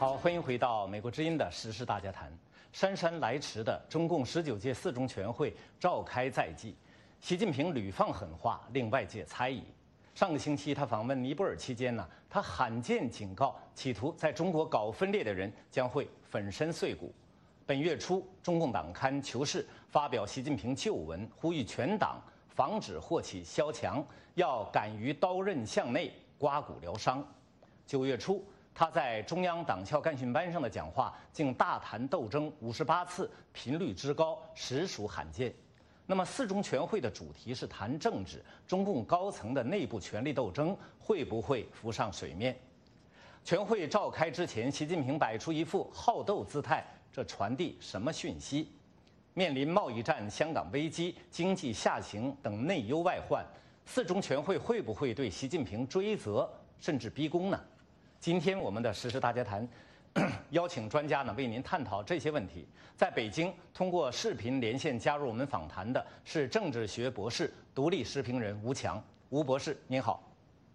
好，欢迎回到美国之音的时事大家谈。姗姗来迟的中共19届四中全会召开在即，习近平屡放狠话，令外界猜疑。上个星期他访问尼泊尔期间呢，他罕见警告，企图在中国搞分裂的人将会粉身碎骨。本月初，中共党刊《求是》发表习近平旧文，呼吁全党防止祸起萧墙，要敢于刀刃向内，刮骨疗伤。9月初，他在中央党校干训班上的讲话竟大谈斗争58次，频率之高，实属罕见。那么四中全会的主题是谈政治，中共高层的内部权力斗争会不会浮上水面？全会召开之前，习近平摆出一副好斗姿态，这传递什么讯息？面临贸易战、香港危机、经济下行等内忧外患，四中全会会不会对习近平追责甚至逼宫呢？今天我们的时事大家谈邀请专家呢为您探讨这些问题。在北京通过视频连线加入我们访谈的是政治学博士、独立时评人吴强。吴博士您好。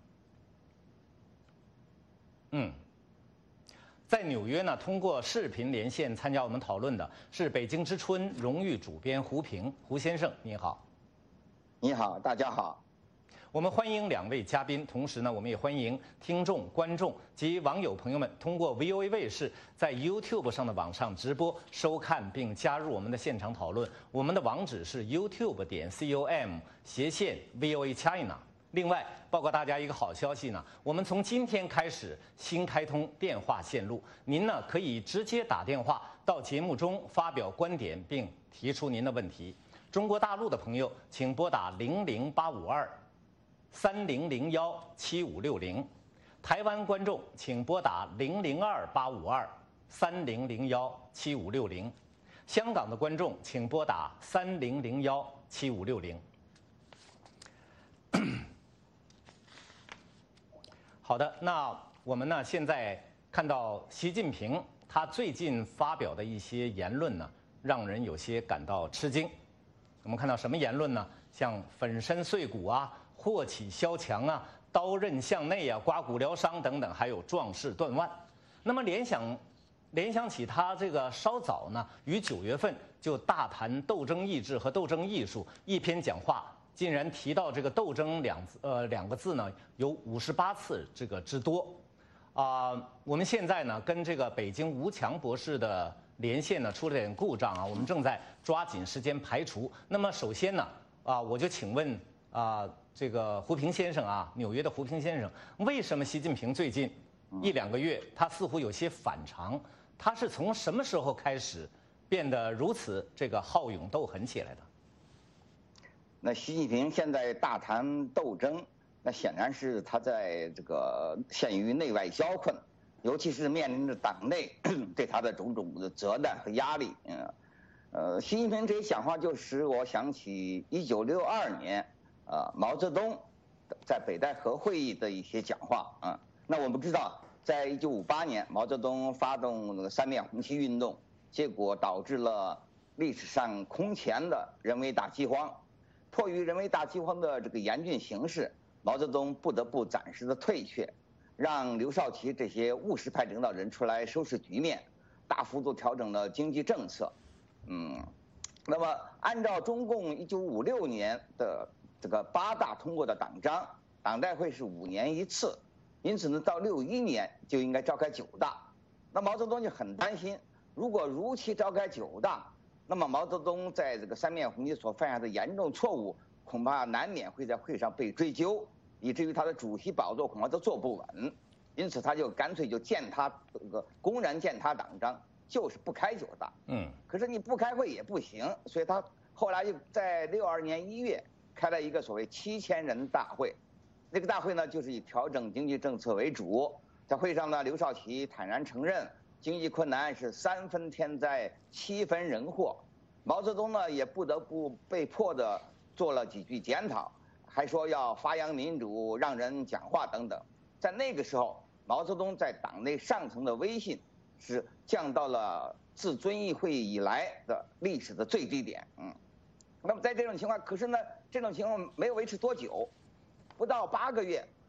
在纽约呢，通过视频连线参加我们讨论的是北京之春荣誉主编胡平。胡先生您好。 你好，大家好。 我们欢迎2位嘉宾，同时呢，我们也欢迎听众、观众及网友朋友们通过 VOA 卫视在 YouTube 上的网上直播收看并加入我们的现场讨论。我们的网址是 youtube.com/VOA China。另外，报告大家一个好消息呢，我们从今天开始新开通电话线路，您呢可以直接打电话到节目中发表观点并提出您的问题。中国大陆的朋友，请拨打00852-3001-7560；台湾观众请拨打002-852-3001-7560；香港的观众请拨打3001-7560。好的，那我们呢现在看到习近平他最近发表的一些言论呢，让人有些感到吃惊。我们看到什么言论呢？像粉身碎骨啊、祸起萧墙啊、刀刃向内啊、刮骨疗伤等等，还有壮士断腕。那么联想起他这个稍早呢，于9月份就大谈斗争意志和斗争艺术，一篇讲话竟然提到这个斗争两个字呢，有58次这个之多。我们现在呢跟这个北京吴强博士的连线呢出了点故障啊，我们正在抓紧时间排除。那么首先呢我就请问这个胡平先生啊，纽约的胡平先生，为什么习近平最近1、2个月他似乎有些反常？他是从什么时候开始变得如此这个好勇斗狠起来的？ 那习近平现在大谈斗争，那显然是他在这个陷于内外交困，尤其是面临着党内对他的种种的责难和压力。习近平这些讲话就使我想起1962年毛泽东在北戴河会议的一些讲话啊。那我们知道，在1958年毛泽东发动那个3面红旗运动，结果导致了历史上空前的人为大饥荒。迫于人为大饥荒的这个严峻形势，毛泽东不得不暂时的退却，让刘少奇这些务实派领导人出来收拾局面，大幅度调整了经济政策。那么按照中共1956年的这个8大通过的党章，党代会是5年1次，因此呢，到61年就应该召开9大。那毛泽东就很担心，如果如期召开9大，那么毛泽东在这个3面红旗所犯下的严重错误，恐怕难免会在会上被追究，以至于他的主席宝座恐怕都坐不稳。因此他就干脆就公然践踏党章，就是不开9大。可是你不开会也不行，所以他后来就在62年1月开了一个所谓7000人大会。那个大会呢，就是以调整经济政策为主。在会上呢，刘少奇坦然承认，经济困难是3分天灾7分人祸。毛泽东呢也不得不被迫的做了几句检讨，还说要发扬民主，让人讲话等等。在那个时候，毛泽东在党内上层的威信是降到了自遵义会议以来的历史的最低点。那么在这种情况，可是呢，这种情况没有维持多久，不到8个月，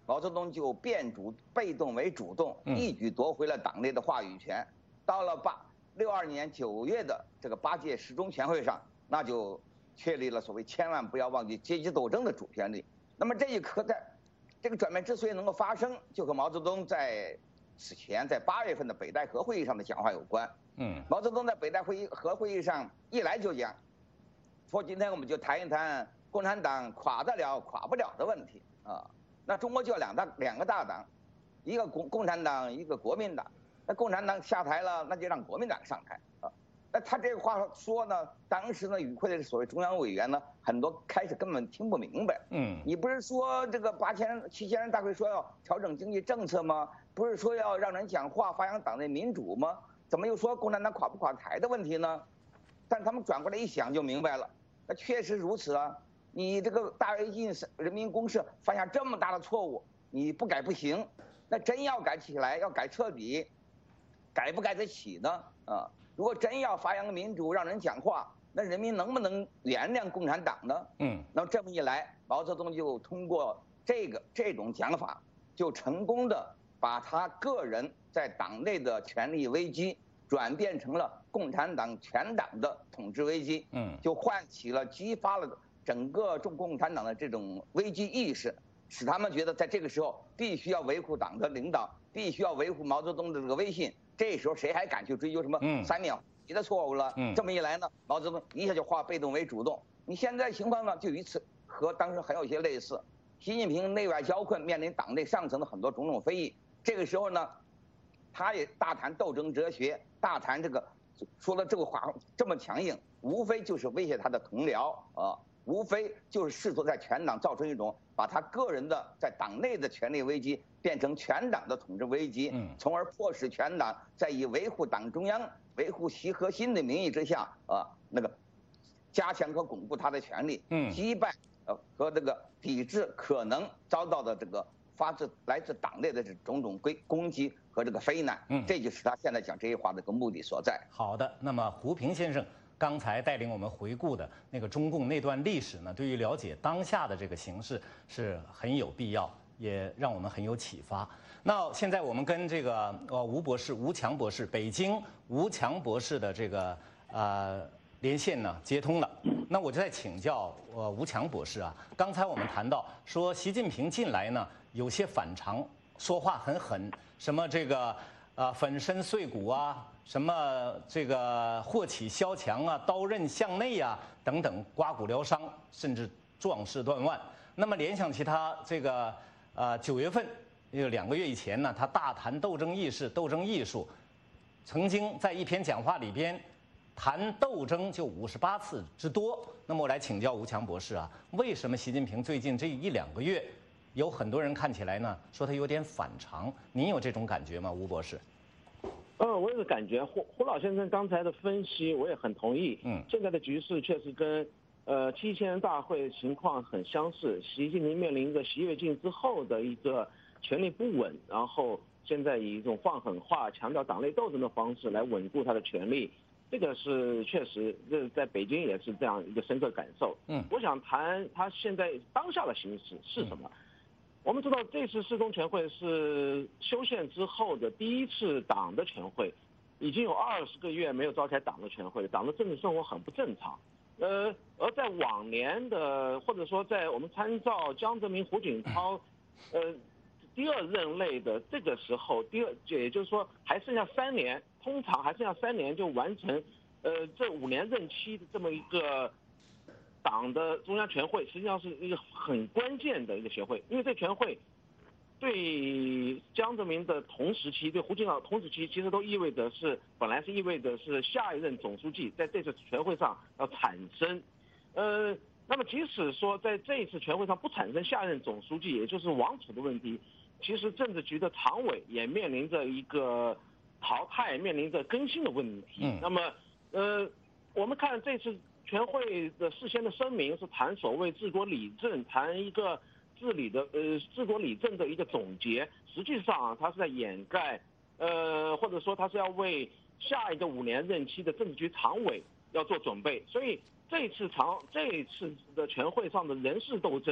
毛泽东就变被动为主动，一举夺回了党内的话语权。到了62年9月的这个8届十中全会上，那就确立了所谓千万不要忘记阶级斗争的主旋律。那么这一刻这个转变之所以能够发生，就和毛泽东在此前在8月份的北戴河会议上的讲话有关。毛泽东在北戴河会议上一来就讲，说今天我们就谈一谈共产党垮得了垮不了的问题啊。那中国就两个大党，一个共产党，一个国民党。那共产党下台了，那就让国民党上台啊。那他这个话说呢，当时呢与会的所谓中央委员呢，很多开始根本听不明白。你不是说这个7000人大会说要调整经济政策吗？不是说要让人讲话，发扬党内民主吗？怎么又说共产党垮不垮台的问题呢？但他们转过来一想就明白了，那确实如此啊。你这个大跃进人民公社犯下这么大的错误，你不改不行。那真要改起来，要改彻底，改不改得起呢？如果真要发扬民主，让人讲话，那人民能不能原谅共产党呢？那么这么一来，毛泽东就通过这种讲法，就成功的把他个人在党内的权力危机转变成了共产党全党的统治危机。就唤起了、激发了整个中共产党的这种危机意识，使他们觉得在这个时候必须要维护党的领导，必须要维护毛泽东的这个威信。这时候谁还敢去追究什么3秒级的错误了？这么一来呢，毛泽东一下就化被动为主动。你现在情况呢，就与此和当时还有一些类似。习近平内外交困，面临党内上层的很多种种非议。这个时候呢，他也大谈斗争哲学，大谈这个说的这个话这么强硬，无非就是威胁他的同僚无非就是试图在全党造成一种把他个人的在党内的权力危机变成全党的统治危机，从而迫使全党在以维护党中央、维护其核心的名义之下，那个加强和巩固他的权力，击败和这个抵制可能遭到的这个来自党内的这种种攻击和这个非难，这就是他现在讲这些话的个目的所在。 好的，那么胡平先生刚才带领我们回顾的那个中共那段历史呢，对于了解当下的这个形势是很有必要，也让我们很有启发。那现在我们跟这个吴强博士，北京吴强博士的这个连线呢接通了。那我就在请教吴强博士啊，刚才我们谈到说习近平近来呢有些反常，说话很狠，什么这个粉身碎骨啊，什么这个祸起萧墙啊，刀刃向内啊等等，刮骨疗伤，甚至壮士断腕。那么联想起他这个9月份，也就2个月以前呢，他大谈斗争意识、斗争艺术，曾经在一篇讲话里边谈斗争就58次之多。那么我来请教吴强博士啊，为什么习近平最近这1-2个月，有很多人看起来呢说他有点反常？您有这种感觉吗，吴博士？ 我有感觉，胡老先生刚才的分析我也很同意。现在的局势确实跟7000人大会情况很相似。习近平面临着习跃进之后的一个权力不稳，然后现在以一种放狠话、强调党内斗争的方式来稳固他的权力，这个是确实，这在北京也是这样一个深刻感受。我想谈他现在当下的形势是什么。我们知道这次四中全会是修宪之后的第一次党的全会，已经有20个月没有召开党的全会，党的政治生活很不正常。而在往年的，或者说在我们参照江泽民、胡锦涛，第2任内的这个时候，也就是说还剩下3年，通常还剩下3年就完成，这5年任期的这么一个党的中央全会，实际上是一个很关键的一个全会，因为这全会对江泽民的同时期，对胡锦涛同时期，其实都本来是意味着是下一任总书记在这次全会上要产生，那么即使说在这一次全会上不产生下任总书记，也就是王储的问题，其实政治局的常委也面临着一个淘汰、面临着更新的问题。那么，我们看这次全会的事先的声明是谈所谓治国理政，谈一个治国理政的一个总结，实际上它是在掩盖，或者说它是要为下一个5年任期的政治局常委要做准备。所以这一次的全会上的人事斗争，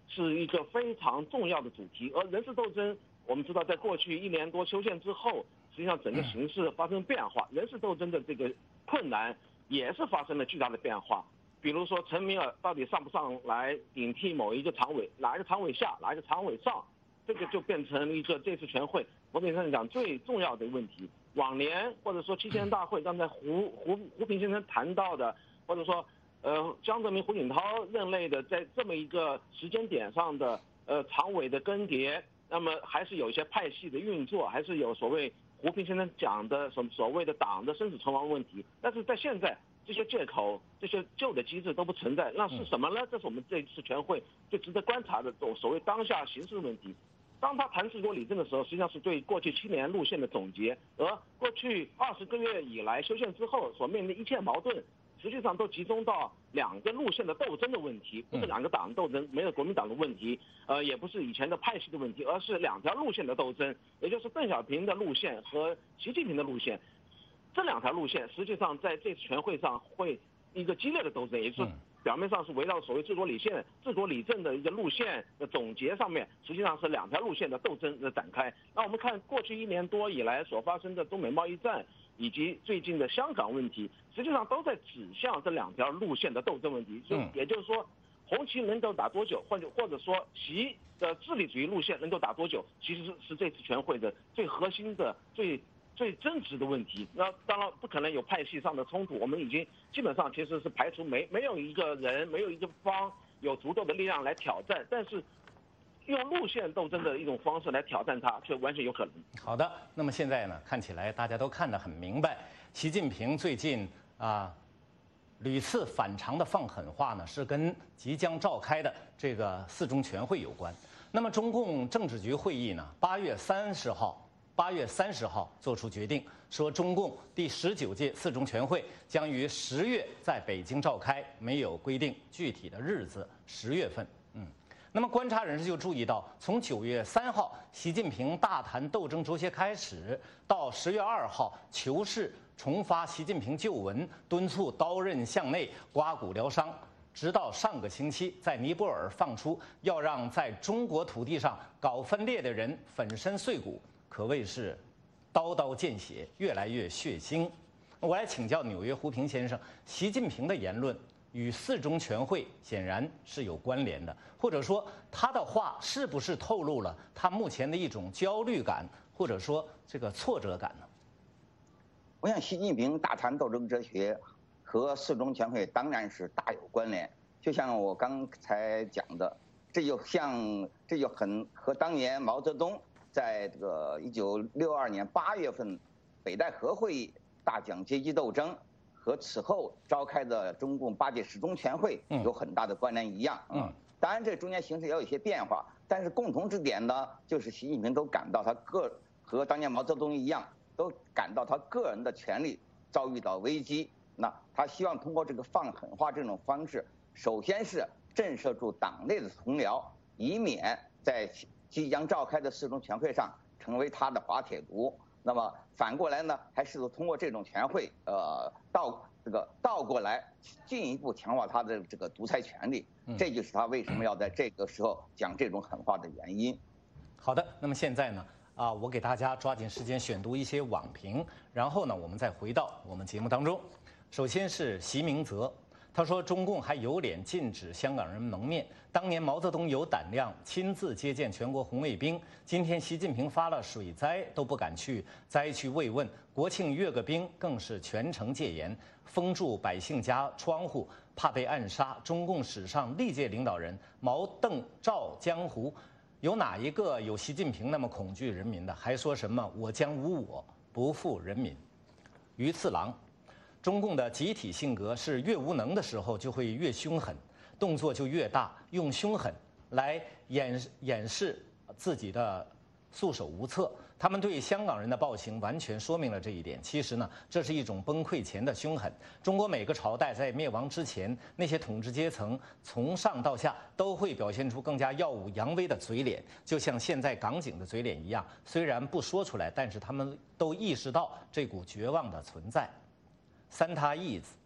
是一个非常重要的主题。而人事斗争，我们知道在过去1年多修宪之后，实际上整个形势发生变化，人事斗争的这个困难也是发生了巨大的变化。比如说陈明尔到底上不上来顶替某一个常委，哪一个常委下，哪一个常委上，这个就变成一个这次全会某种意义上讲最重要的问题。往年或者说7千大会，刚才胡平先生谈到的，或者说江泽民、胡锦涛任内的在这么一个时间点上的常委的更迭，那么还是有一些派系的运作，还是有所谓胡平先生讲的所谓的党的生死存亡问题。但是在现在，这些借口、这些旧的机制都不存在，那是什么呢？这是我们这一次全会最值得观察的所谓当下形势问题。当他谈治国理政的时候，实际上是对过去7年路线的总结，而过去20个月以来修宪之后所面临的一切矛盾，实际上都集中到2个路线的斗争的问题，不是2个党的斗争，没有国民党的问题，也不是以前的派系的问题，而是2条路线的斗争，也就是邓小平的路线和习近平的路线。这2条路线实际上在这次全会上会一个激烈的斗争，也就是表面上是围绕所谓治国理政的一个路线的总结上面，实际上是2条路线的斗争的展开。那我们看过去1年多以来所发生的中美贸易战以及最近的香港问题，实际上都在指向这2条路线的斗争问题。也就是说，红旗能够打多久，或者说习的治理主义路线能够打多久，其实是这次全会的最核心的最真实的问题。那当然不可能有派系上的冲突，我们已经基本上其实是排除没有一个人、没有一个方有足够的力量来挑战，但是用路线斗争的一种方式来挑战它，却完全有可能。 好的，那么现在呢，看起来大家都看得很明白，习近平最近屡次反常的放狠话呢，是跟即将召开的这个4中全会有关。那么中共政治局会议呢，8月30号作出决定，说中共第19届4中全会将于10月在北京召开，没有规定具体的日子，10月份。那么观察人士就注意到，从9月3号习近平大谈斗争卓些开始，到10月2号求是重发习近平旧文，敦促刀刃向内，刮骨疗伤，直到上个星期在尼泊尔放出要让在中国土地上搞分裂的人粉身碎骨，可谓是刀刀见血，越来越血腥。我来请教纽约胡平先生，习近平的言论与4中全会显然是有关联的，或者说他的话是不是透露了他目前的一种焦虑感，或者说这个挫折感呢？ 我想习近平大谈斗争哲学和4中全会当然是大有关联。就像我刚才讲的，这就很和当年毛泽东在这个1962年8月份北戴河会议大讲阶级斗争，和此后召开的中共8届10中全会有很大的关联一样。当然这中间形势也有一些变化，但是共同之点呢，就是习近平都感到和当年毛泽东一样，都感到他个人的权利遭遇到危机。那他希望通过这个放狠话这种方式，首先是震慑住党内的同僚，以免在即将召开的4中全会上成为他的滑铁卢。那么反过来呢，还试图通过这种全会，倒过来进一步强化他的这个独裁权利。这就是他为什么要在这个时候讲这种狠话的原因。 好的，那么现在呢，我给大家抓紧时间选读一些网评，然后呢，我们再回到我们节目当中。首先是席明泽，他说中共还有脸禁止香港人蒙面，当年毛泽东有胆量亲自接见全国红卫兵，今天习近平发了水灾都不敢去灾区慰问，国庆阅个兵更是全城戒严，封住百姓家窗户，怕被暗杀。中共史上历届领导人毛邓赵江湖，有哪一个有习近平那么恐惧人民的？还说什么我将无我，不负人民。于次郎，中共的集体性格是越无能的时候就会越凶狠，动作就越大，用凶狠来掩饰自己的束手无策。他们对香港人的暴行完全说明了这一点。其实呢，这是一种崩溃前的凶狠。中国每个朝代在灭亡之前，那些统治阶层从上到下都会表现出更加耀武扬威的嘴脸，就像现在港警的嘴脸一样。虽然不说出来，但是他们都意识到这股绝望的存在。三他义子，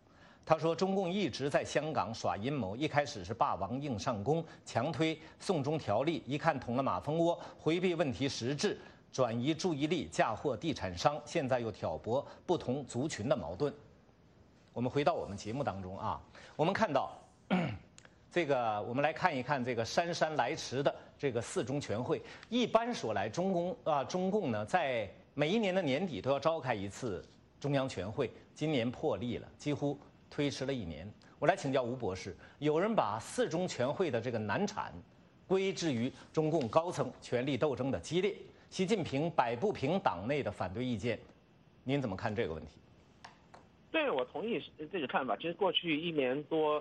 他说，中共一直在香港耍阴谋，一开始是霸王硬上弓，强推送中条例，一看捅了马蜂窝，回避问题实质，转移注意力，嫁祸地产商，现在又挑拨不同族群的矛盾。我们回到我们节目当中啊，我们看到这个，我们来看一看这个姗姗来迟的这个4中全会。一般说来，中共呢在每一年的年底都要召开一次中央全会，今年破例了，几乎推迟了1年。我来请教吴博士，有人把4中全会的这个难产归之于中共高层权力斗争的激烈，习近平摆不平党内的反对意见，您怎么看这个问题？ 对，我同意这个看法。其实过去1年多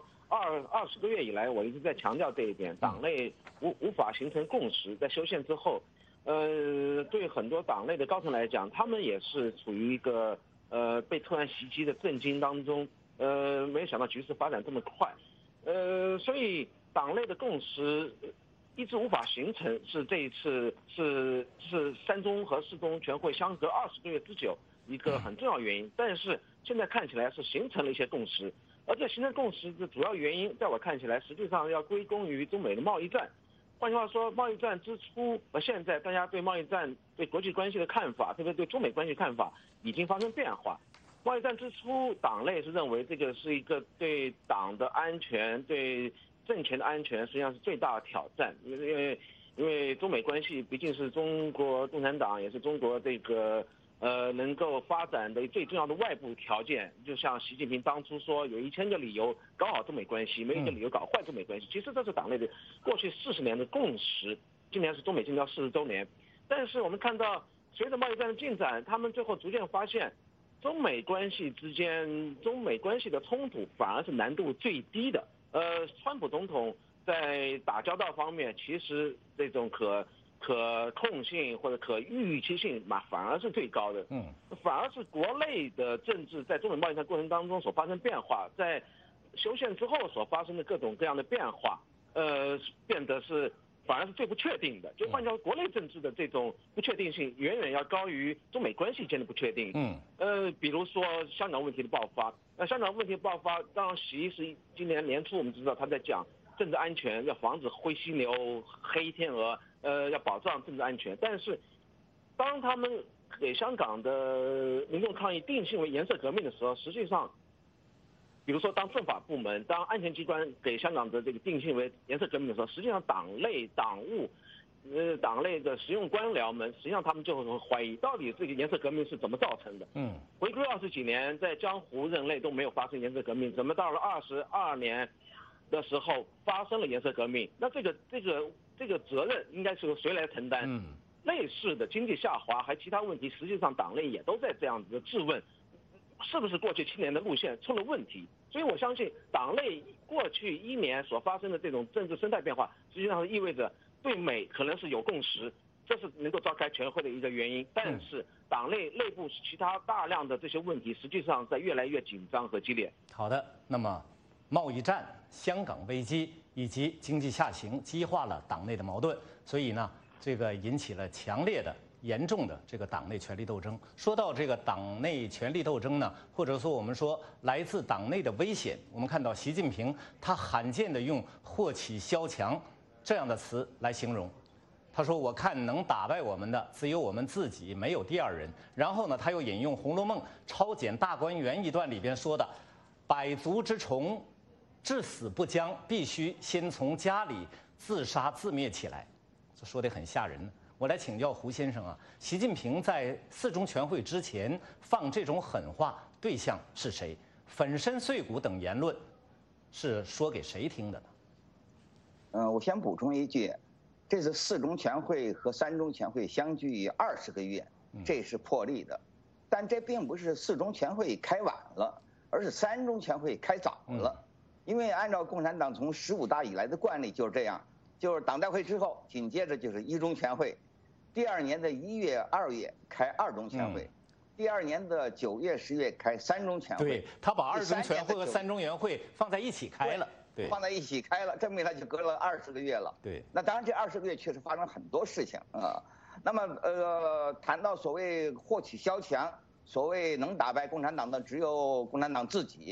20个月以来，我一直在强调这一点，党内无法形成共识。在修宪之后，对很多党内的高层来讲，他们也是处于一个被突然袭击的震惊当中。没有想到局势发展这么快，所以党内的共识一直无法形成，是这一次是3中和4中全会相隔20个月之久一个很重要原因。但是现在看起来是形成了一些共识，而这形成共识的主要原因，在我看起来，实际上要归功于中美的贸易战。换句话说，贸易战之初和现在，大家对贸易战、对国际关系的看法，特别对中美关系看法，已经发生变化。贸易战之初，党内是认为这个是一个对党的安全、对政权的安全，实际上是最大的挑战。因为中美关系毕竟是中国共产党，也是中国这个能够发展的最重要的外部条件。就像习近平当初说，有1000个理由搞好中美关系，没一个理由搞坏中美关系。其实这是党内的过去40年的共识。今年是中美建交40周年，但是我们看到，随着贸易战的进展，他们最后逐渐发现，中美关系之间，中美关系的冲突反而是难度最低的。川普总统在打交道方面，其实这种可控性或者可预期性反而是最高的。反而是国内的政治在中美贸易战过程当中所发生变化，在修宪之后所发生的各种各样的变化，变得是反而是最不确定的。就换句话说，国内政治的这种不确定性远远要高于中美关系间的不确定。比如说香港问题的爆发，那香港问题的爆发，当然习是今年年初我们知道他在讲政治安全，要防止灰犀牛、黑天鹅，要保障政治安全。但是当他们给香港的民众抗议定性为颜色革命的时候，实际上，比如说当政法部门、当安全机关给香港的这个定性为颜色革命的时候，实际上党内党务，党内的实用官僚们，实际上他们就会怀疑，到底这个颜色革命是怎么造成的？回归20几年，在江湖任内都没有发生颜色革命，怎么到了22年的时候发生了颜色革命？那这个责任应该是由谁来承担？类似的经济下滑还其他问题，实际上党内也都在这样子的质问，是不是过去7年的路线出了问题？所以我相信党内过去1年所发生的这种政治生态变化，实际上意味着对美可能是有共识，这是能够召开全会的一个原因。但是党内部其他大量的这些问题，实际上在越来越紧张和激烈。 好的，那么贸易战、香港危机以及经济下行激化了党内的矛盾，所以呢，这个引起了强烈的、严重的这个党内权力斗争。说到这个党内权力斗争呢，或者说我们说来自党内的危险，我们看到习近平他罕见的用“祸起萧墙”这样的词来形容。他说：“我看能打败我们的只有我们自己，没有第二人。”然后呢，他又引用《红楼梦》抄检大观园一段里边说的：“百足之虫，至死不僵，必须先从家里自杀自灭起来。”这说得很吓人。我来请教胡先生啊，习近平在4中全会之前放这种狠话，对象是谁？粉身碎骨等言论是说给谁听的呢？ 我先补充一句。这次4中全会和3中全会相距20个月，这是破例的，但这并不是4中全会开晚了，而是3中全会开早了。因为按照共产党从15大以来的惯例就是这样，就是党代会之后，紧接着就是1中全会，第2年的1月、2月开2中全会，第2年的9月、10月开3中全会。 对，他把2中全会和3中全会放在一起开了。对， 放在一起开了，这么一来就隔了20个月了。 对， 那当然这20个月确实发生很多事情啊。那么谈到所谓祸起萧墙，所谓能打败共产党的只有共产党自己，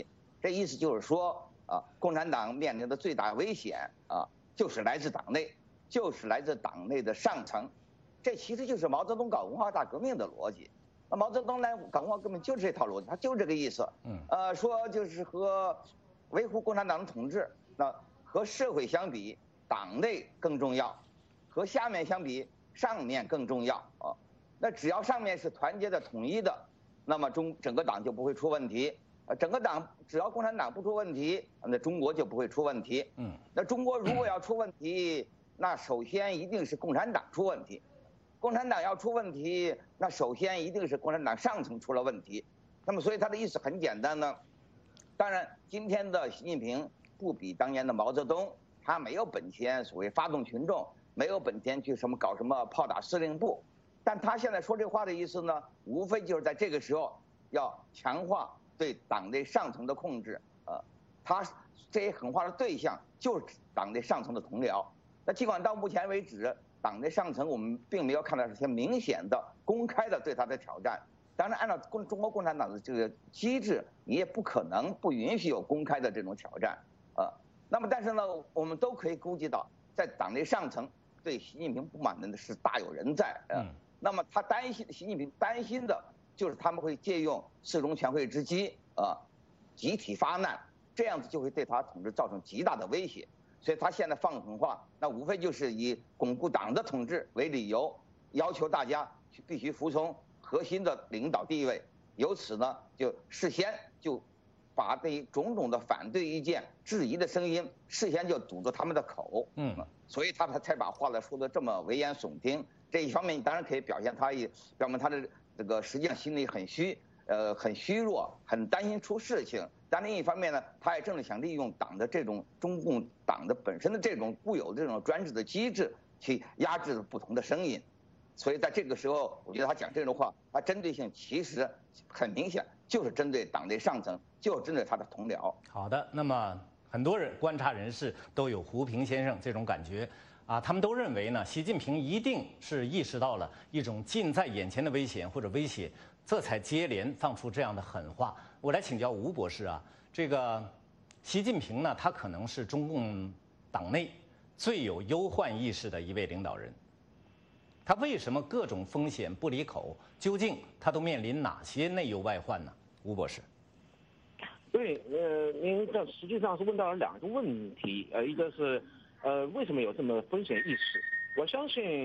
这意思就是说共产党面临的最大危险就是来自党内，就是来自党内的上层。这其实就是毛泽东搞文化大革命的逻辑。那毛泽东来搞文化革命就是这套逻辑，他就这个意思。说就是和维护共产党的统治，那和社会相比，党内更重要；和下面相比，上面更重要那只要上面是团结的、统一的，那么整个党就不会出问题。整个党只要共产党不出问题，那中国就不会出问题。那中国如果要出问题，那首先一定是共产党出问题。共产党要出问题，那首先一定是共产党上层出了问题。那么，所以他的意思很简单呢。当然，今天的习近平不比当年的毛泽东，他没有本钱所谓发动群众，没有本钱去搞什么炮打司令部。但他现在说这话的意思呢，无非就是在这个时候要强化对党内上层的控制。他这些狠话的对象就是党内上层的同僚。那尽管到目前为止，党内上层我们并没有看到这些明显的、公开的对他的挑战。当然，按照中国共产党的这个机制，你也不可能不允许有公开的这种挑战。那么但是呢，我们都可以估计到，在党内上层对习近平不满的是大有人在。那么习近平担心的就是他们会借用四中全会之机集体发难，这样子就会对他统治造成极大的威胁。所以他现在放狠话，那无非就是以巩固党的统治为理由，要求大家必须服从核心的领导地位。由此呢，就事先就把对种种的反对意见、质疑的声音事先就堵着他们的口。所以他才把话说得这么危言耸听。这一方面当然可以表现他的这个实际上心里很虚弱，很担心出事情。但另一方面呢，他也正是想利用党的这种中共党的本身的这种固有的这种专制的机制，去压制不同的声音。所以在这个时候，我觉得他讲这种话，他针对性其实很明显，就是针对党内上层，就是针对他的同僚。 好的，那么很多人观察人士都有胡平先生这种感觉他们都认为呢，习近平一定是意识到了一种近在眼前的危险或者威胁，这才接连放出这样的狠话。我来请教吴博士这个习近平呢，他可能是中共党内最有忧患意识的一位领导人。他为什么各种风险不离口？究竟他都面临哪些内忧外患呢？吴博士。 对，您这实际上是问到了2个问题，一个是为什么有这么风险意识？我相信，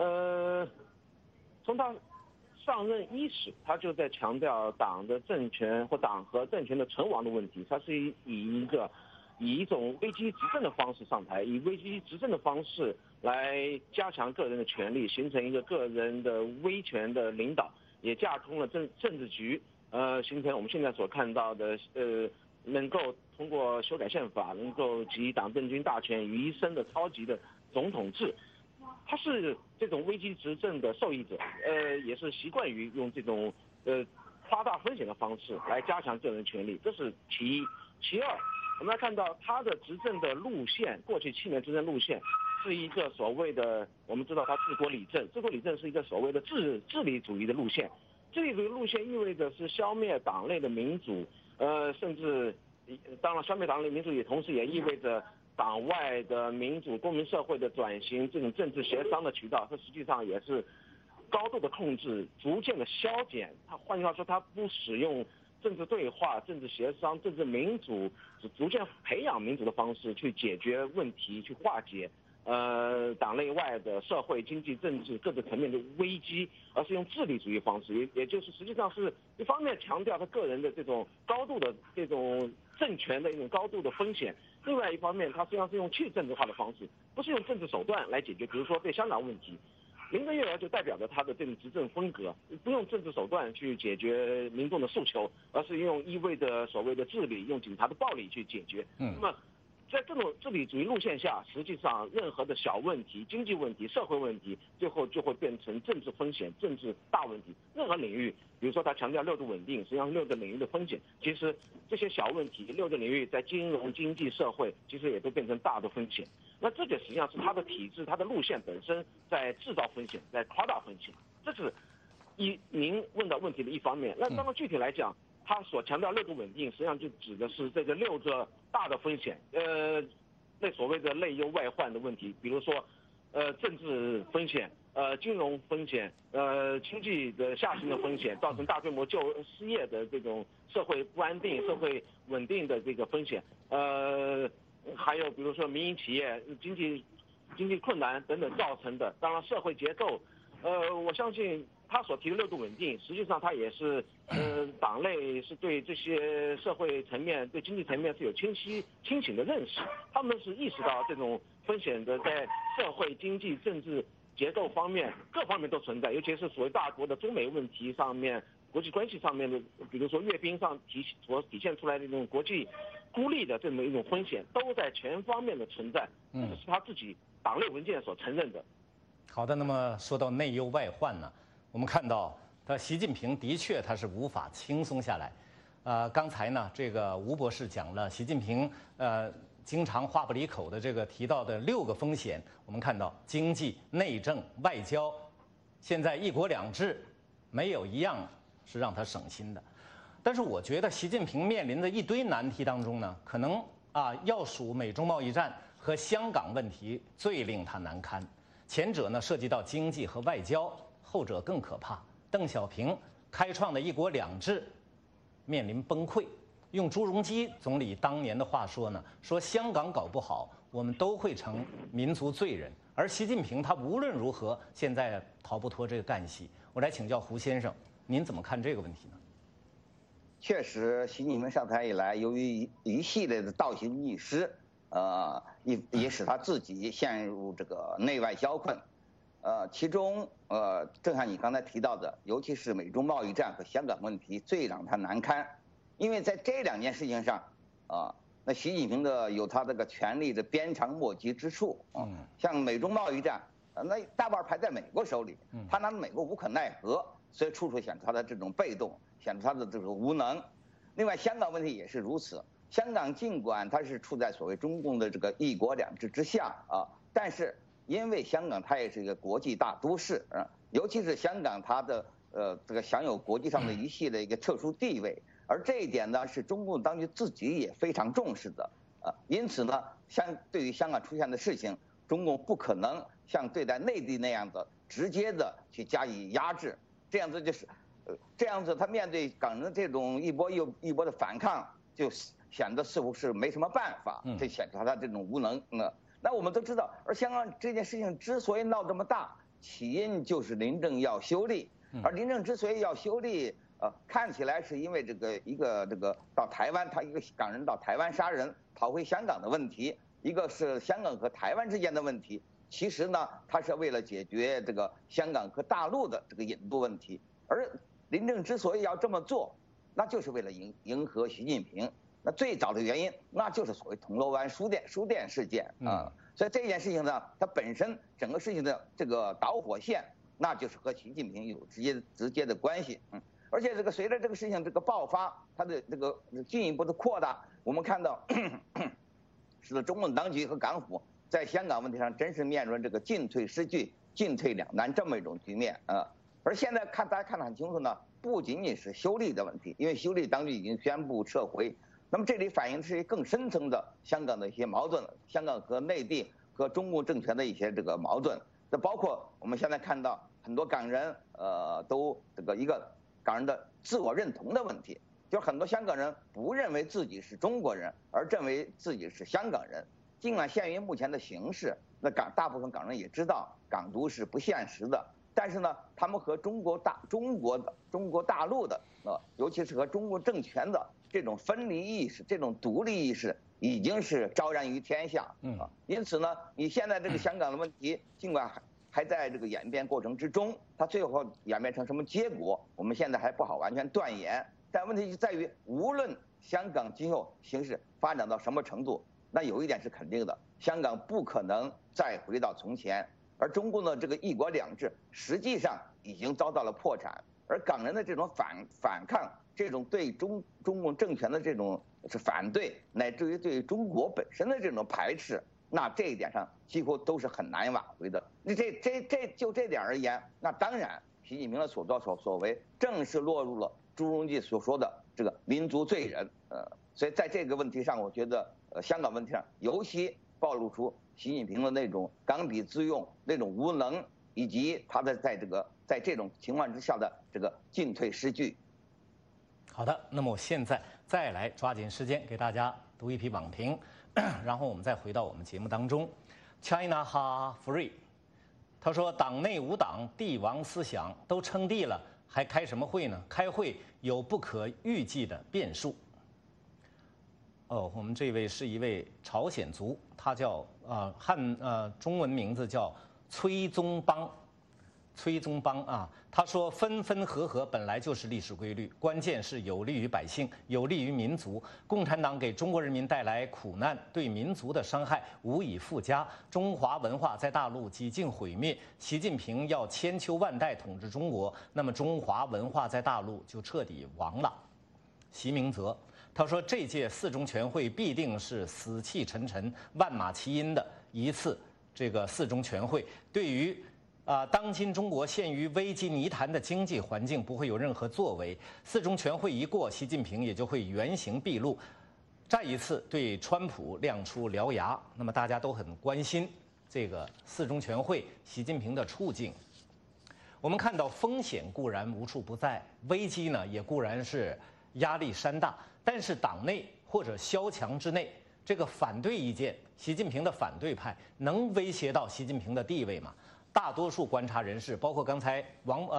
从他上任伊始，他就在强调党的政权或党和政权的存亡的问题。他是以一种危机执政的方式上台，以危机执政的方式来加强个人的权利，形成一个个人的威权的领导，也架空了政治局，形成我们现在所看到的能够通过修改宪法，能够集党政军大权于一身的超级的总统制。他是这种危机执政的受益者，也是习惯于用这种夸大风险的方式来加强个人权利，这是其一。其二，我们来看到他的执政的路线，过去7年执政路线是一个所谓的，我们知道他治国理政，治国理政是一个所谓的治理主义的路线。治理主义路线意味着是消灭党内的民主，甚至当然消灭党内民主也同时也意味着党外的民主公民社会的转型，这种政治协商的渠道，这实际上也是高度的控制，逐渐的消减。他换句话说，他不使用政治对话、政治协商、政治民主，逐渐培养民主的方式去解决问题，去化解党内外的社会、经济、政治各个层面的危机，而是用治理主义方式，也就是实际上是一方面强调他个人的这种高度的这种政权的一种高度的风险，另外一方面他实际上是用去政治化的方式，不是用政治手段来解决，比如说对香港问题。林郑月娥就代表着他的这种执政风格，不用政治手段去解决民众的诉求，而是用意味着所谓的治理，用警察的暴力去解决。那么在这种治理主义路线下，实际上任何的小问题、经济问题、社会问题，最后就会变成政治风险、政治大问题。任何领域，比如说他强调6度稳定，实际上6个领域的风险，其实这些小问题6个领域在金融、经济、社会，其实也都变成大的风险。那这个实际上是他的体制、他的路线本身在制造风险，在夸大风险。这是您问到问题的一方面。那当然具体来讲， 他所强调6个稳定，实际上就指的是这个6个大的风险，那所谓的内忧外患的问题，比如说，政治风险，金融风险，经济的下行的风险，造成大规模失业的这种社会不安定、社会稳定的这个风险，还有比如说民营企业经济困难等等造成的，当然社会结构，我相信他所提的6个稳定，实际上他也是，党内是对这些社会层面、对经济层面是有清醒的认识，他们是意识到这种风险的在社会、经济、政治结构方面各方面都存在，尤其是所谓大国的中美问题上面、国际关系上面的，比如说阅兵上所体现出来的这种国际孤立的这么一种风险，都在全方面的存在，这是他自己党内文件所承认的。 好的，那么说到内忧外患呢，我们看到习近平的确他是无法轻松下来。刚才呢，这个吴博士讲了习近平经常话不离口的这个提到的6个风险，我们看到经济、内政、外交，现在1国2制，没有一样是让他省心的。但是我觉得习近平面临的一堆难题当中呢，可能要数美中贸易战和香港问题最令他难堪。前者呢涉及到经济和外交，后者更可怕。邓小平开创的1国2制面临崩溃。用朱镕基总理当年的话说呢，说香港搞不好，我们都会成民族罪人。而习近平他无论如何，现在逃不脱这个干系。我来请教胡先生，您怎么看这个问题呢？ 确实，习近平上台以来，由于一系列的倒行逆施，也使他自己陷入这个内外交困。其中正像你刚才提到的，尤其是美中贸易战和香港问题最让他难堪。因为在这2件事情上，那习近平有他这个权力的鞭长莫及之处。像美中贸易战，那大半排在美国手里，他拿美国无可奈何，所以处处显出他的这种被动，显出他的这个无能。另外，香港问题也是如此。香港尽管它是处在所谓中共的这个1国2制之下但是因为香港它也是一个国际大都市尤其是香港它的这个享有国际上的一系列一个特殊地位。而这一点呢，是中共当局自己也非常重视的，因此呢，对于香港出现的事情，中共不可能像对待内地那样的直接的去加以压制，这样子这样子他面对港人的这种一波又一波的反抗，就显得似乎是没什么办法，这显出他这种无能。那我们都知道，而香港这件事情之所以闹这么大，起因就是林郑要修例，而林郑之所以要修例。看起来是因为这个到台湾，他一个港人到台湾杀人逃回香港的问题，一个是香港和台湾之间的问题。其实呢，他是为了解决这个香港和大陆的这个引渡问题。而林郑之所以要这么做，那就是为了迎合习近平。那最早的原因，那就是所谓铜锣湾书店事件所以这件事情呢，它本身整个事情的这个导火线，那就是和习近平有直接的关系。而且随着这个事情这个爆发，它的这个进一步的扩大，我们看到，使得中共当局和港府在香港问题上真是面临这个进退失据、进退两难这么一种局面而现在大家看得很清楚呢，不仅仅是修例的问题，因为修例当局已经宣布撤回，那么这里反映的是更深层的香港的一些矛盾，香港和内地和中共政权的一些这个矛盾，这包括我们现在看到很多港人都一个。港人的自我认同的问题，就是很多香港人不认为自己是中国人，而认为自己是香港人。尽管限于目前的形势，那大部分港人也知道港独是不现实的，但是呢，他们和中国大陆的尤其是和中国政权的这种分离意识、这种独立意识，已经是昭然于天下。因此呢，你现在这个香港的问题，尽管还在这个演变过程之中，它最后演变成什么结果，我们现在还不好完全断言。但问题就在于，无论香港今后形势发展到什么程度，那有一点是肯定的，香港不可能再回到从前。而中共的这个1国2制，实际上已经遭到了破产。而港人的这种反抗，这种对中共政权的这种是反对，乃至于对中国本身的这种排斥。那这一点上几乎都是很难挽回的。你就这点而言，那当然，习近平的所作所为正是落入了朱镕基所说的这个民族罪人。所以在这个问题上，我觉得香港问题上尤其暴露出习近平的那种刚愎自用、那种无能，以及他的在这种情况之下的这个进退失据。 好的，那么我现在再来抓紧时间给大家读一批网评，然后我们再回到我们节目当中。China Ha Free， 他说党内无党，帝王思想，都称帝了，还开什么会呢？开会有不可预计的变数。我们这位是一位朝鲜族，他叫中文名字叫崔宗邦。崔宗邦啊，他说分分合合本来就是历史规律，关键是有利于百姓，有利于民族。共产党给中国人民带来苦难，对民族的伤害无以复加。中华文化在大陆几近毁灭，习近平要千秋万代统治中国，那么中华文化在大陆就彻底亡了。席明泽他说，这届四中全会必定是死气沉沉、万马齐喑的一次这个四中全会，对于当今中国陷于危机泥潭的经济环境不会有任何作为。四中全会一过，习近平也就会原形毕露，再一次对川普亮出獠牙。那么大家都很关心这个四中全会习近平的处境。我们看到风险固然无处不在，危机呢也固然是压力山大，但是党内或者萧墙之内，这个反对意见，习近平的反对派能威胁到习近平的地位吗？大多数观察人士，包括刚才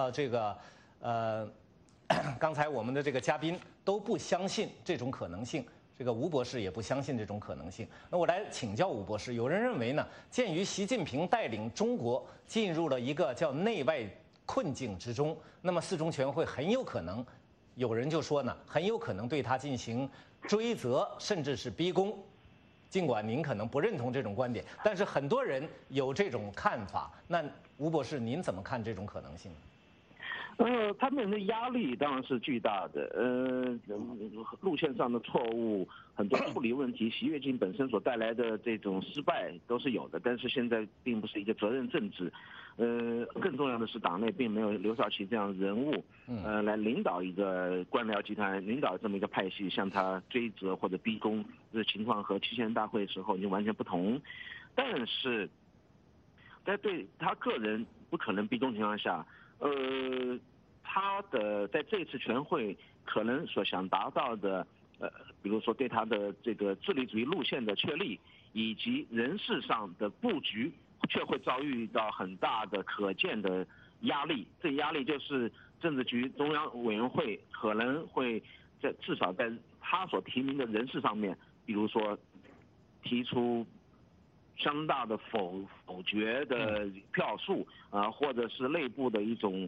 刚才我们的这个嘉宾都不相信这种可能性。这个吴博士也不相信这种可能性。那我来请教吴博士，有人认为呢，鉴于习近平带领中国进入了一个叫内外困境之中，那么四中全会很有可能，有人就说呢，很有可能对他进行追责，甚至是逼宫。尽管您可能不认同这种观点，但是很多人有这种看法。那吴博士，您怎么看这种可能性？ 他们的压力当然是巨大的。路线上的错误，很多处理问题，习跃进本身所带来的这种失败都是有的。但是现在并不是一个责任政治。更重要的是，党内并没有刘少奇这样的人物，来领导一个官僚集团，领导这么一个派系，向他追责或者逼宫，这情况和7千人大会的时候已经完全不同。但是，在对他个人不可能逼宫情况下，他的在这次全会可能所想达到的，比如说对他的这个智力主义路线的确立，以及人事上的布局，却会遭遇到很大的可见的压力。这压力就是政治局中央委员会可能会至少在他所提名的人事上面，比如说提出相大的否决的票数或者是内部的一种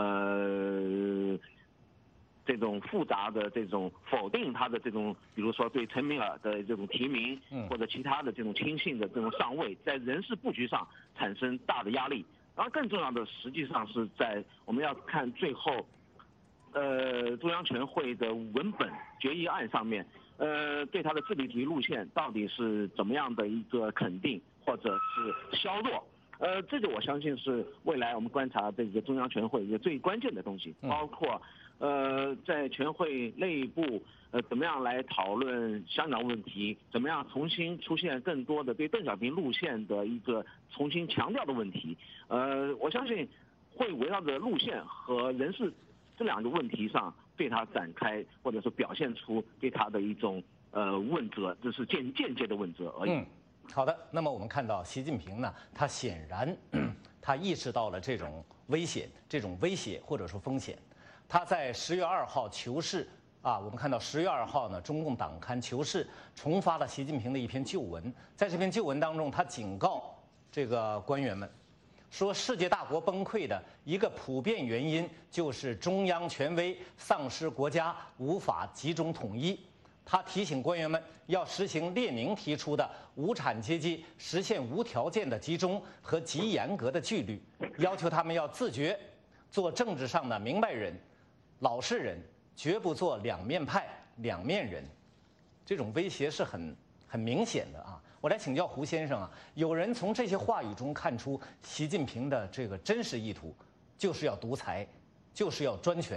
这种复杂的这种否定他的这种，比如说对陈敏尔的这种提名，或者其他的这种亲信的这种上位，在人事布局上产生大的压力。然后更重要的，实际上是在我们要看最后，中央全会的文本决议案上面，对他的智力主义路线到底是怎么样的一个肯定或者是削弱。这个我相信是未来我们观察这个中央全会一个最关键的东西，包括在全会内部怎么样来讨论香港问题，怎么样重新出现更多的对邓小平路线的一个重新强调的问题。我相信会围绕着路线和人事这两个问题上对他展开，或者是表现出对他的一种问责，这是间接的问责而已。 好的，那么我们看到习近平呢，他显然他意识到了这种危险、这种威胁或者说风险。他在10月2号求是我们看到10月2号呢，中共党刊求是重发了习近平的一篇旧文。在这篇旧文当中，他警告这个官员们说，世界大国崩溃的一个普遍原因就是中央权威丧失，国家无法集中统一。他提醒官员们要实行列宁提出的无产阶级实现无条件的集中和极严格的纪律，要求他们要自觉做政治上的明白人、老实人，绝不做两面派、两面人。这种威胁是很明显的啊！我来请教胡先生啊，有人从这些话语中看出习近平的这个真实意图，就是要独裁，就是要专权，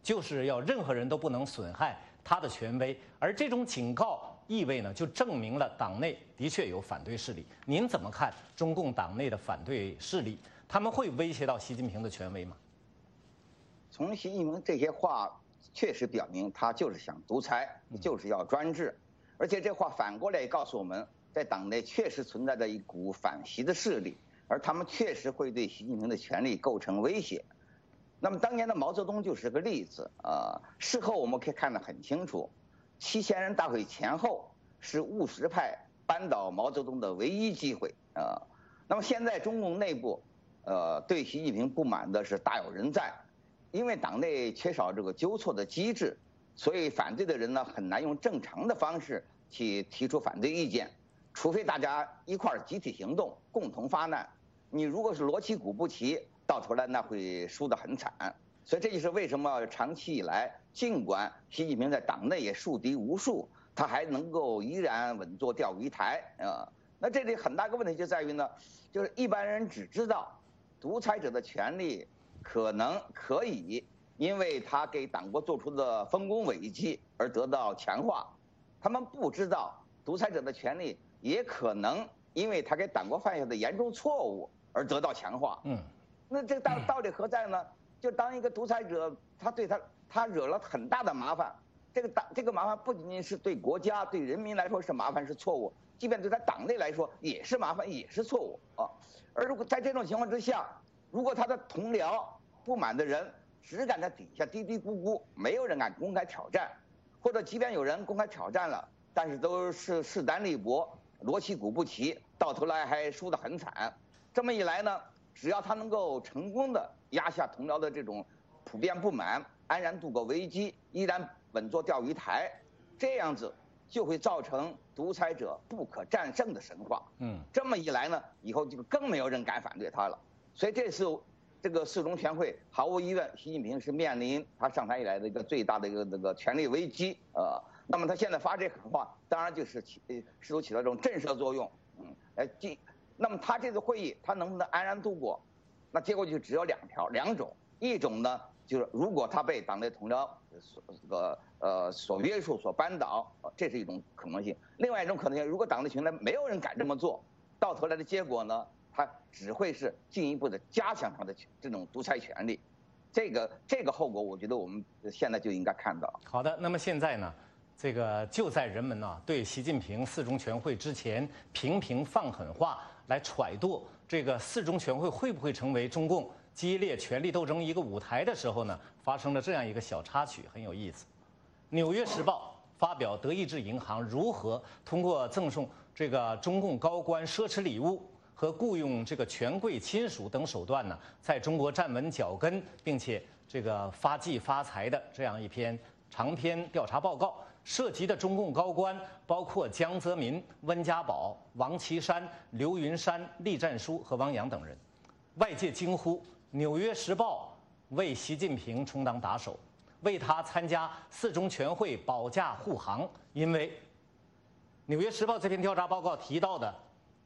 就是要任何人都不能损害他的权威。而这种警告意味呢，就证明了党内的确有反对势力。您怎么看中共党内的反对势力？他们会威胁到习近平的权威吗？ 从习近平这些话确实表明，他就是想独裁，就是要专制。而且这话反过来也告诉我们，在党内确实存在着一股反习的势力，而他们确实会对习近平的权力构成威胁。那么当年的毛泽东就是个例子事后我们可以看得很清楚，7000人大会前后是务实派扳倒毛泽东的唯一机会那么现在中共内部对习近平不满的是大有人在，因为党内缺少这个纠错的机制，所以反对的人呢很难用正常的方式去提出反对意见，除非大家一块儿集体行动，共同发难。你如果是锣旗鼓不齐，到头来那会输得很惨。所以这就是为什么长期以来，尽管习近平在党内也树敌无数，他还能够依然稳坐钓鱼台那这里很大个问题就在于呢，就是一般人只知道独裁者的权利可以因为他给党国做出的丰功伟绩而得到强化，他们不知道独裁者的权利也可能因为他给党国犯下的严重错误而得到强化。那这个道理何在呢？就当一个独裁者，他惹了很大的麻烦，这个麻烦不仅仅是对国家对人民来说是麻烦是错误，即便对他党内来说也是麻烦也是错误而如果在这种情况之下，如果他的同僚不满的人只敢在底下嘀嘀咕咕，没有人敢公开挑战，或者即便有人公开挑战了，但是都是势单力薄，锣旗鼓不齐，到头来还输得很惨。这么一来呢，只要他能够成功的压下同僚的这种普遍不满，安然度过危机，依然稳坐钓鱼台，这样子就会造成独裁者不可战胜的神话。这么一来呢，以后就更没有人敢反对他了。所以这次这个四中全会，毫无疑问，习近平是面临他上台以来的一个最大的一个这个权力危机那么他现在发这狠话，当然就是试图起到这种震慑作用。那么他这次会议他能不能安然度过？那结果就只有两种，一种呢就是如果他被党内同僚所约束、所扳倒，这是一种可能性；另外一种可能性，如果党内群没有人敢这么做，到头来的结果呢，他只会是进一步的加强他的这种独裁权力。这个后果，我觉得我们现在就应该看到。 好的，那么现在呢？这个就在人们呢对习近平四中全会之前频频放狠话来揣度这个四中全会会不会成为中共激烈权力斗争一个舞台的时候呢，发生了这样一个小插曲，很有意思。《纽约时报》发表德意志银行如何通过赠送这个中共高官奢侈礼物和雇佣这个权贵亲属等手段呢，在中国站稳脚跟，并且这个发迹发财的这样一篇长篇调查报告。涉及的中共高官包括江泽民、温家宝、王岐山、刘云山、栗战书和汪洋等人。外界惊呼：《纽约时报》为习近平充当打手，为他参加四中全会保驾护航。因为《纽约时报》这篇调查报告提到的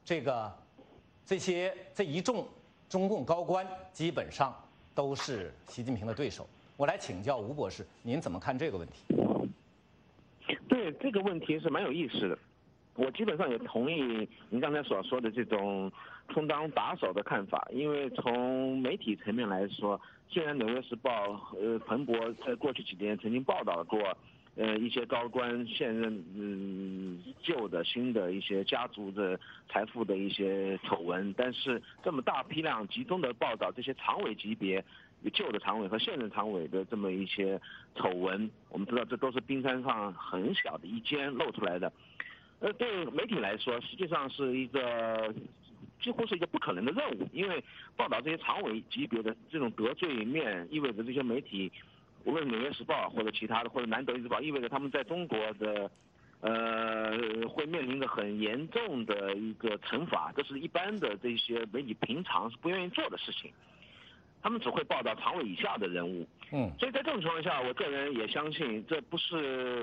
这一众中共高官，基本上都是习近平的对手。我来请教吴博士，您怎么看这个问题？ 对这个问题是蛮有意思的，我基本上也同意您刚才所说的这种充当打手的看法，因为从媒体层面来说，虽然《纽约时报》彭博在过去几年曾经报道过一些高官现任旧的新的一些家族的财富的一些丑闻，但是这么大批量集中的报道这些常委级别旧的常委和现任常委的这么一些丑闻，我们知道这都是冰山上很小的一尖露出来的。对媒体来说，实际上是几乎是一个不可能的任务，因为报道这些常委级别的这种得罪面，意味着这些媒体，无论《纽约时报》或者其他的，或者《南德意志报》，意味着他们在中国的会面临着很严重的一个惩罚，这是一般的这些媒体平常是不愿意做的事情。他们只会报道常委以下的人物，所以在这种情况下，我个人也相信这不是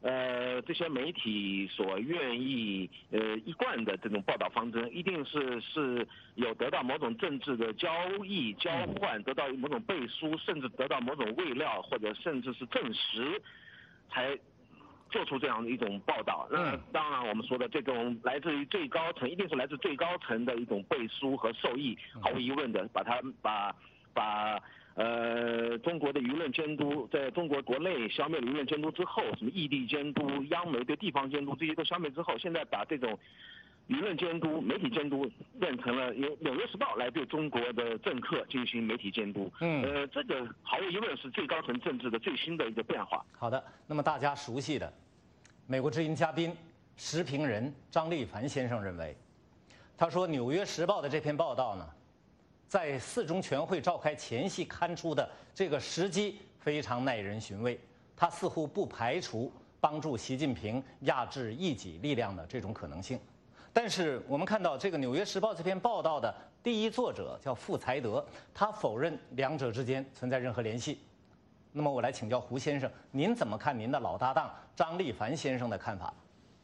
这些媒体所愿意一贯的这种报道方针，一定是有得到某种政治的交易交换，得到某种背书，甚至得到某种未料，或者甚至是证实，才做出这样的一种报道。那当然我们说的这种来自于最高层，一定是来自最高层的一种背书和受益，毫无疑问的把中国的舆论监督，在中国国内消灭了舆论监督之后，什么异地监督、央媒对地方监督这些都消灭之后，现在把这种舆论监督、媒体监督变成了由《纽约时报》来对中国的政客进行媒体监督。这个毫无疑问是最高层政治的最新的一个变化。 好的，那么大家熟悉的美国之音嘉宾、时评人张立凡先生认为，他说《纽约时报》的这篇报道呢，在四中全会召开前夕刊出的这个时机非常耐人寻味，他似乎不排除帮助习近平压制异己力量的这种可能性。但是我们看到这个《纽约时报》这篇报道的第一作者叫傅才德，他否认两者之间存在任何联系。那么我来请教胡先生，您怎么看您的老搭档张立凡先生的看法？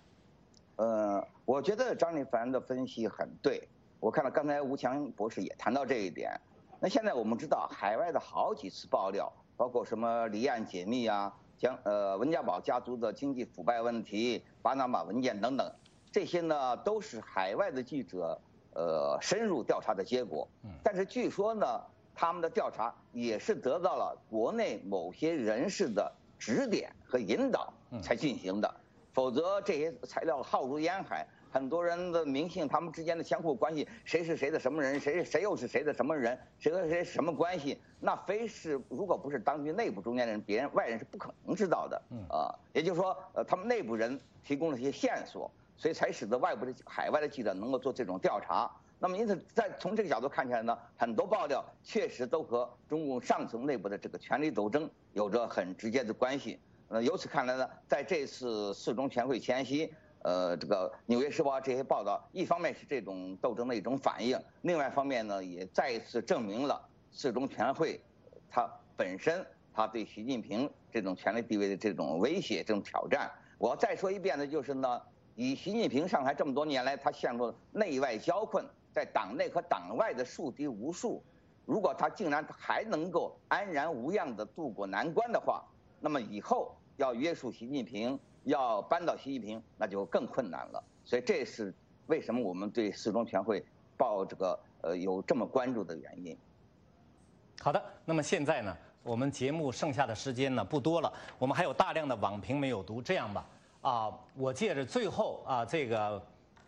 我觉得张立凡的分析很对。我看到刚才吴强博士也谈到这一点。那现在我们知道，海外的好几次爆料，包括什么离岸解密啊，温家宝家族的经济腐败问题、巴拿马文件等等，这些呢都是海外的记者深入调查的结果。但是据说呢，他们的调查也是得到了国内某些人士的指点和引导才进行的，否则这些材料浩如烟海。很多人的名姓，他们之间的相互关系，谁是谁的什么人，谁又是谁的什么人，谁和谁什么关系，那非是如果不是当局内部中间人，别人外人是不可能知道的。也就是说，他们内部人提供了一些线索，所以才使得外部的海外的记者能够做这种调查。那么因此，从这个角度看起来呢，很多爆料确实都和中共上层内部的这个权力斗争有着很直接的关系。由此看来呢，在这次四中全会前夕。这个《纽约时报》这些报道，一方面是这种斗争的一种反应，另外一方面呢，也再一次证明了四中全会它本身它对习近平这种权力地位的这种威胁、这种挑战。我要再说一遍的就是呢，以习近平上台这么多年来，他陷入内外交困，在党内和党外的树敌无数。如果他竟然还能够安然无恙地渡过难关的话，那么以后要约束习近平，要扳倒习近平，那就更困难了。所以这是为什么我们对四中全会报这个有这么关注的原因。 好的，那么现在呢，我们节目剩下的时间呢不多了，我们还有大量的网评没有读。这样吧，我借着最后这个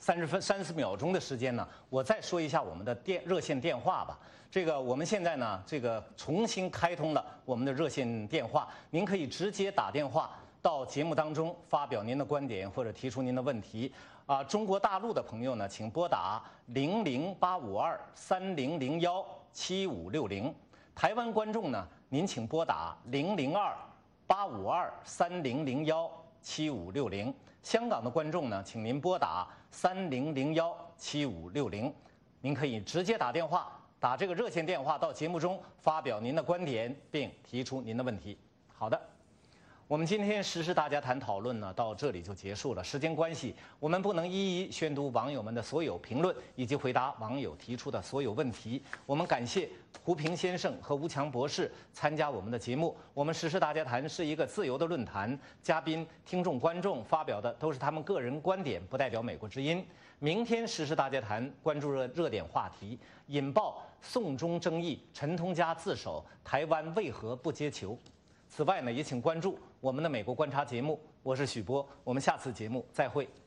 30秒钟的时间呢，我再说一下我们的热线电话吧。这个我们现在呢，这个重新开通了我们的热线电话，您可以直接打电话到节目当中发表您的观点或者提出您的问题。中国大陆的朋友呢，请拨打0085230017560。台湾观众呢，您请拨打002-852-30017560。香港的观众呢，请您拨打30017560。您可以直接打电话，打这个热线电话到节目中发表您的观点，并提出您的问题。好的，我们今天时事大家谈讨论呢，到这里就结束了。时间关系，我们不能一一宣读网友们的所有评论，以及回答网友提出的所有问题。我们感谢胡平先生和吴强博士参加我们的节目。我们时事大家谈是一个自由的论坛，嘉宾、听众、观众发表的都是他们个人观点，不代表美国之音。明天时事大家谈关注热点话题，引爆送中争议，陈同佳自首，台湾为何不接球？此外呢，也请关注我们的美国观察节目。我是许波，我们下次节目再会。